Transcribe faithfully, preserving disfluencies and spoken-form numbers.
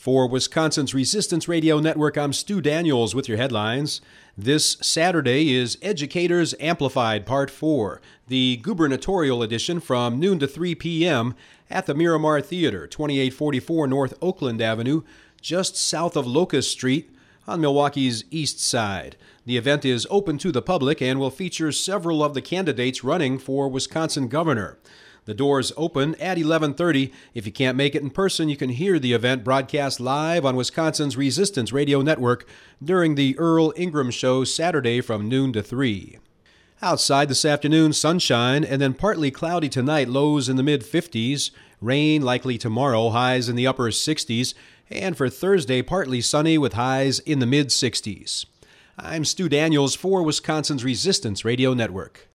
For Wisconsin's Resistance Radio Network, I'm Stu Daniels with your headlines. This Saturday is Educators Amplified Part four, the gubernatorial edition from noon to three p.m. at the Miramar Theater, twenty-eight forty-four North Oakland Avenue, just south of Locust Street on Milwaukee's east side. The event is open to the public and will feature several of the candidates running for Wisconsin governor. The doors open at eleven thirty. If you can't make it in person, you can hear the event broadcast live on Wisconsin's Resistance Radio Network during the Earl Ingram Show Saturday from noon to three. Outside this afternoon, sunshine and then partly cloudy tonight, lows in the mid-fifties. Rain likely tomorrow, highs in the upper sixties. And for Thursday, partly sunny with highs in the mid-sixties. I'm Stu Daniels for Wisconsin's Resistance Radio Network.